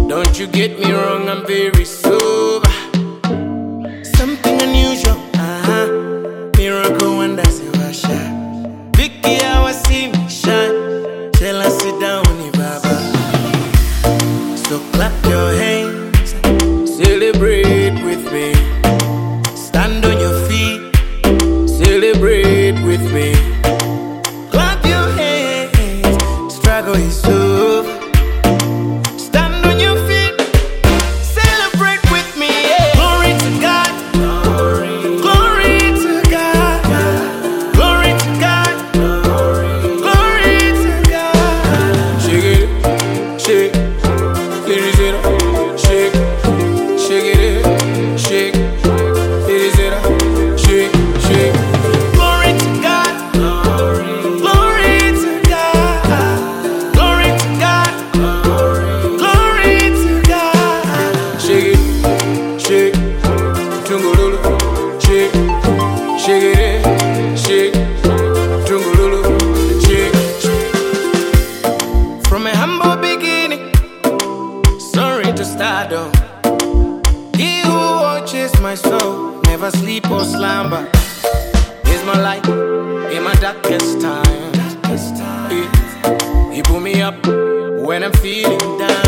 Don't you get me wrong, I'm very sober. Something unusual, miracle wonders you are shy. Vicky, I was see me shine. Tell her sit down, Baba. So clap your hands, celebrate with me. Stand on your feet, celebrate with me. Clap your hands, struggle is over. Stand on your feet, celebrate with me. Yeah. Glory to God, glory to God, glory to God, glory to God. Shake it, shake, ladies it up, shake, shake it, shake, ladies it up, shake, shake. Glory to God, glory to God, glory to God, glory to God. Shake it, shake, tungululu, shake, shake it, shake, tungululu, shake. From a humble beginning, sorry to stardom. He who watches my soul never sleep or slumber. He's my light in my darkest time. He pull me up when I'm feeling down.